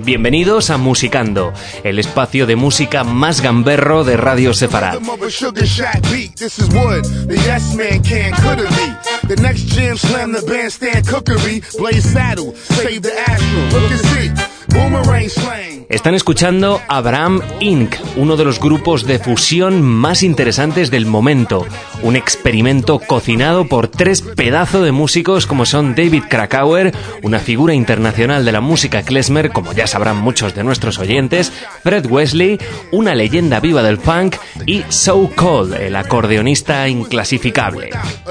Bienvenidos a Musicando, el espacio de música más gamberro de Radio Sefarad. Están escuchando Abraham Inc., uno de los grupos de fusión más interesantes del momento. Un experimento cocinado por tres pedazos de músicos como son David Krakauer, una figura internacional de la música klezmer, como ya sabrán muchos de nuestros oyentes, Fred Wesley, una leyenda viva del funk, y So Cold, el acordeonista inclasificable.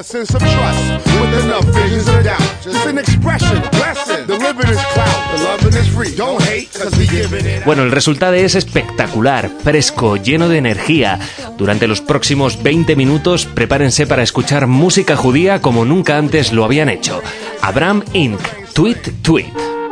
Bueno, el resultado es espectacular, fresco, lleno de energía. Durante los próximos 20 minutos, prepárense para escuchar música judía como nunca antes lo habían hecho. Abraham Inc., Tweet Tweet.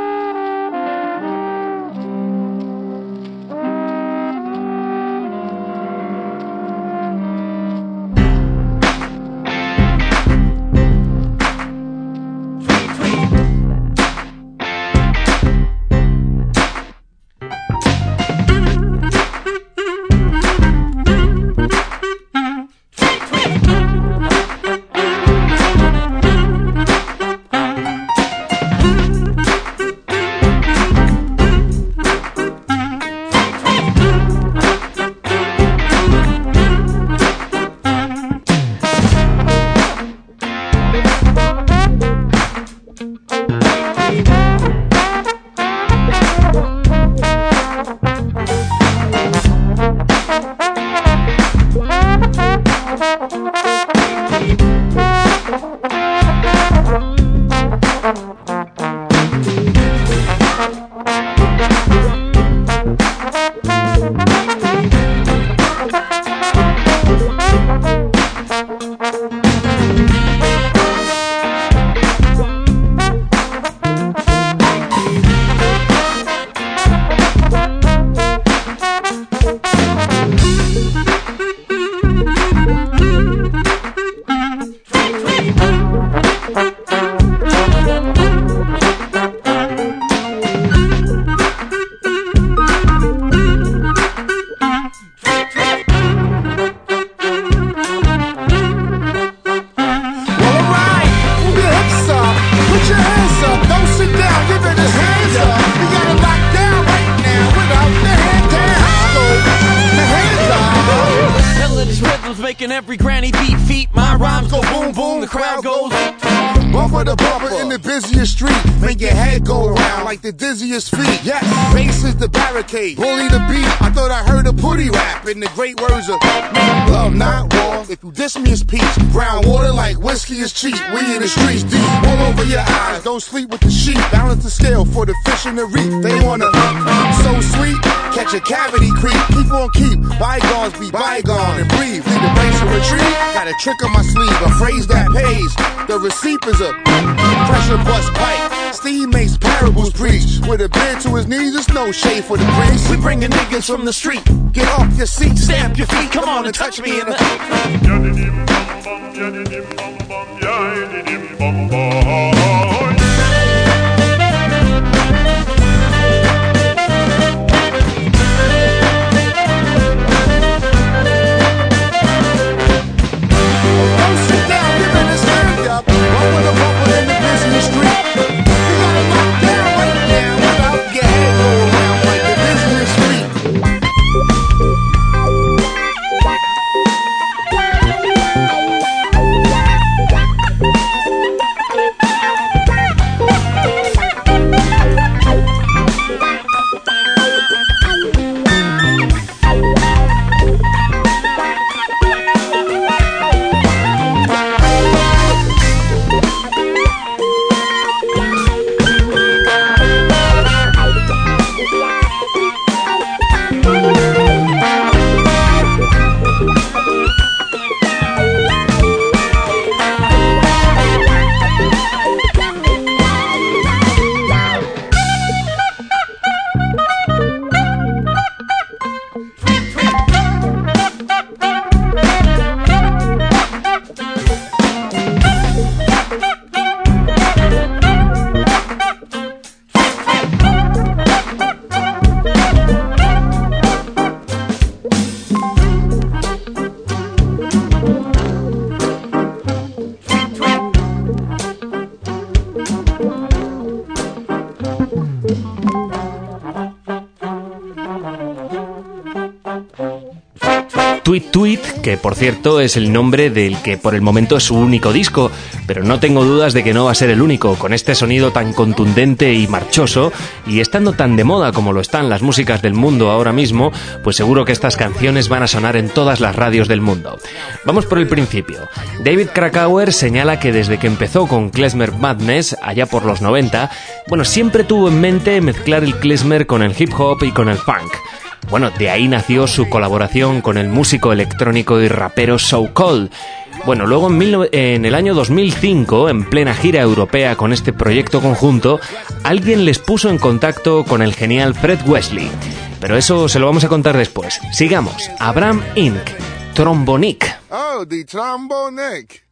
Every granny beat feet, my rhymes go boom boom, the crowd goes bumper to bumper in the busiest street, make your head go around like the dizziest feet. Yes, bass is the barricade, bully the beat. I thought I heard a putty rap in the great words of love, not war. If you diss me, it's peace. Brown water like whiskey is cheap. We in the streets deep, all over your eyes. Don't sleep with the sheep. Balance the scale for the fish in the reef. They wanna so sweet, catch a cavity creep. Keep on keep, bygones be bygone and breathe. Leave the base and retreat. Got a trick on my sleeve, a phrase that pays. The receipt is a pressure bust pipe. Steve makes parables preach. With a bend to his knees, there's no shade for the priest. We bringin' niggas from the street. Get off your seat, stamp your feet. Come on and touch me in the Tweet Tweet, que por cierto es el nombre del que por el momento es su único disco, pero no tengo dudas de que no va a ser el único, con este sonido tan contundente y marchoso, y estando tan de moda como lo están las músicas del mundo ahora mismo, pues seguro que estas canciones van a sonar en todas las radios del mundo. Vamos por el principio. David Krakauer señala que desde que empezó con Klezmer Madness, allá por los 90, siempre tuvo en mente mezclar el klezmer con el hip hop y con el funk. De ahí nació su colaboración con el músico electrónico y rapero So Cold. Luego en el año 2005, en plena gira europea con este proyecto conjunto, alguien les puso en contacto con el genial Fred Wesley. Pero eso se lo vamos a contar después. Sigamos. Abraham Inc. Trombonic. Oh, the Trombonic.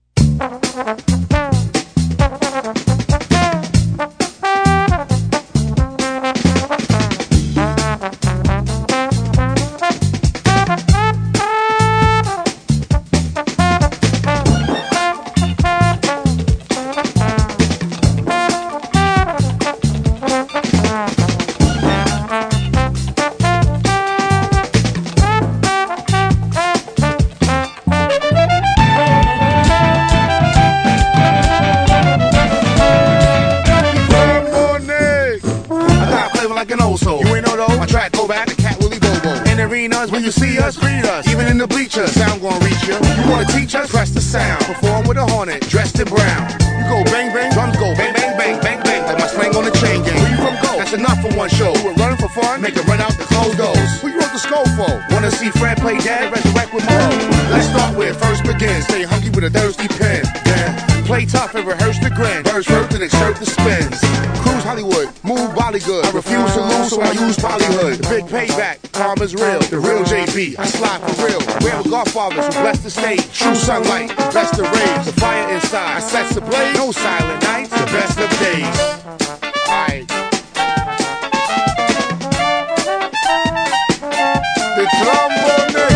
When you see us, greet us. Even in the bleachers, sound gon' reach you. You wanna teach us? Press the sound. Perform with a hornet, dressed in brown. You go bang bang, drums go bang bang bang bang bang. Like my slang on the chain gang. Where you from go? That's enough for one show. You were running for fun, make it run out the closed doors. Who you wrote the skull for? Wanna see Fred play dad, resurrect with Mo? Let's start where it first begins. Stay hungry with a thirsty pen. Yeah. Play tough and rehearse the grin. Birds first and exert the spins. Cruise Hollywood, move Bollywood. I refuse to lose, so I use Bollywood. The big payback, karma's real. The real JB, I slide for real. We're the godfathers who bless the stage. True sunlight, the best of rays. The fire inside, I sets ablaze. No silent nights, the best of days. Aight. The trombone.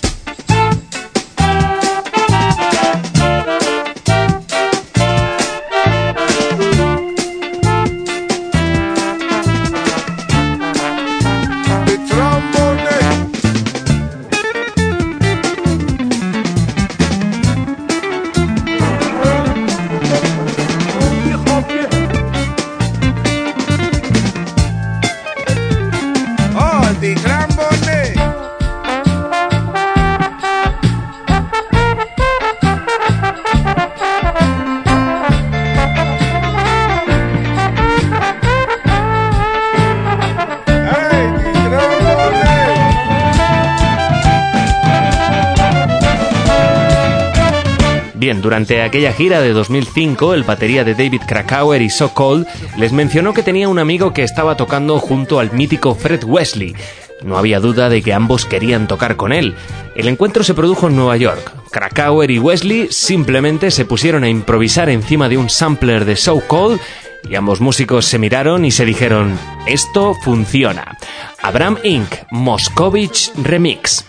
Bien, durante aquella gira de 2005, el batería de David Krakauer y So Cold les mencionó que tenía un amigo que estaba tocando junto al mítico Fred Wesley. No había duda de que ambos querían tocar con él. El encuentro se produjo en Nueva York. Krakauer y Wesley simplemente se pusieron a improvisar encima de un sampler de So Cold y ambos músicos se miraron y se dijeron: esto funciona. Abraham Inc. Moscovich Remix.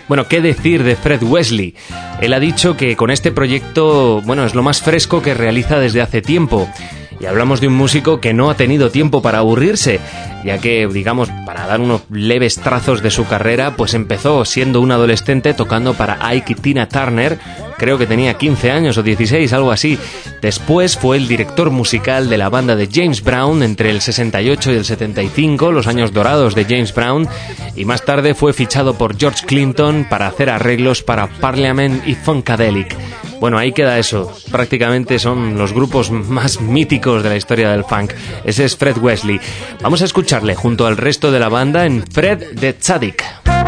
Bueno, ¿qué decir de Fred Wesley? Él ha dicho que con este proyecto, bueno, es lo más fresco que realiza desde hace tiempo. Y hablamos de un músico que no ha tenido tiempo para aburrirse, ya que, digamos, para dar unos leves trazos de su carrera, pues empezó siendo un adolescente tocando para Ike y Tina Turner, creo que tenía 15 años o 16, algo así. Después fue el director musical de la banda de James Brown entre el 68 y el 75, los años dorados de James Brown, y más tarde fue fichado por George Clinton para hacer arreglos para Parliament y Funkadelic. Bueno, ahí queda eso. Prácticamente son los grupos más míticos de la historia del funk. Ese es Fred Wesley. Vamos a escucharle junto al resto de la banda en Fred the Tzadik.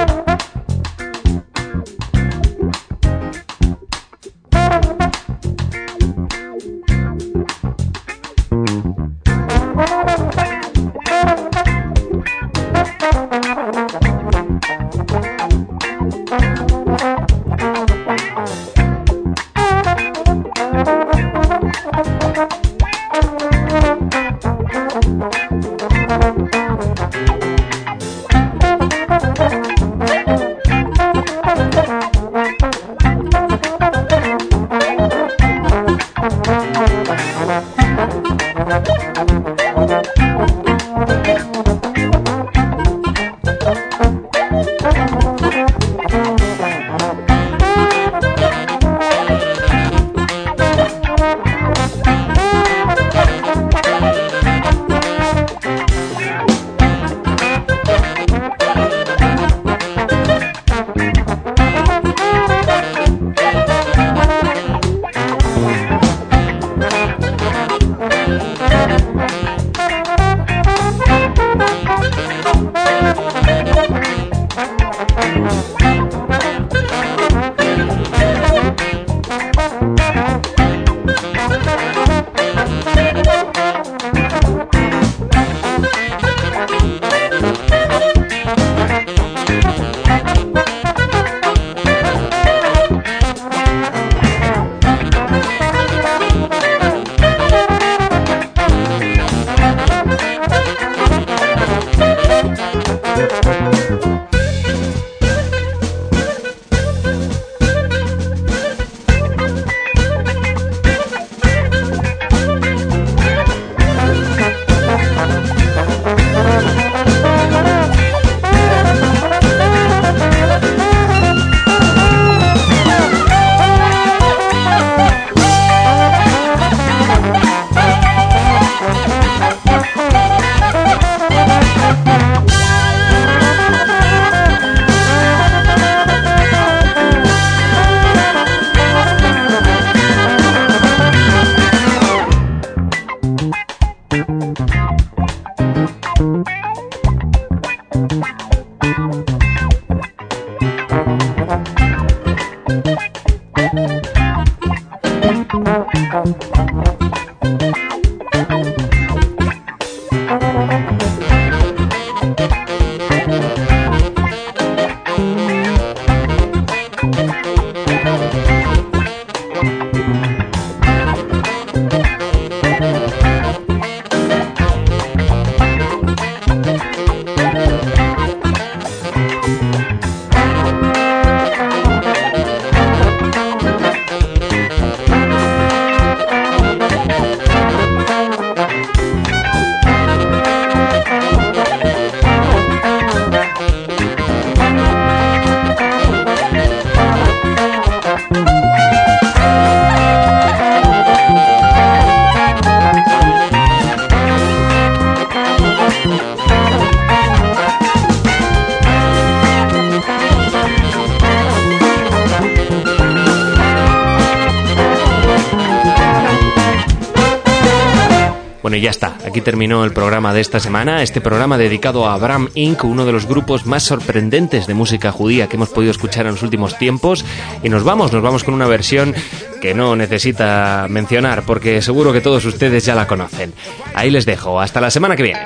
Bueno, y ya está, aquí terminó el programa de esta semana, este programa dedicado a Abraham Inc., uno de los grupos más sorprendentes de música judía que hemos podido escuchar en los últimos tiempos, y nos vamos con una versión que no necesita mencionar, porque seguro que todos ustedes ya la conocen. Ahí les dejo, hasta la semana que viene.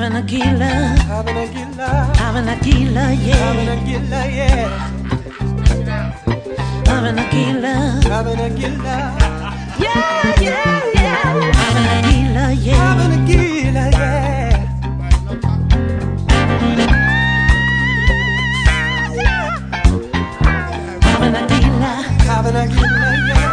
Havana Gila, Havana Gila, Havana Gila, yeah, Havana Gila, yeah, Havana Gila, Havana Gila, yeah, yeah, yeah, Havana Gila, yeah, Havana Gila, yeah. Havana Gila, Havana Gila, yeah.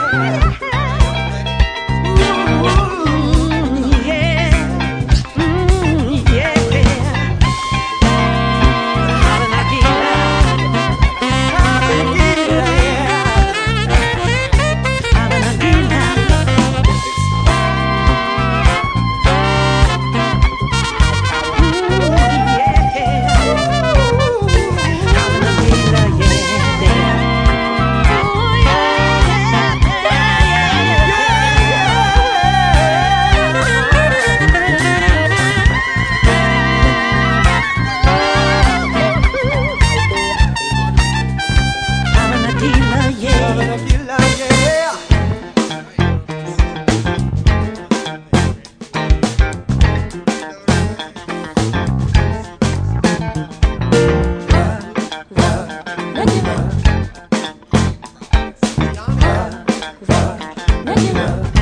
Regular.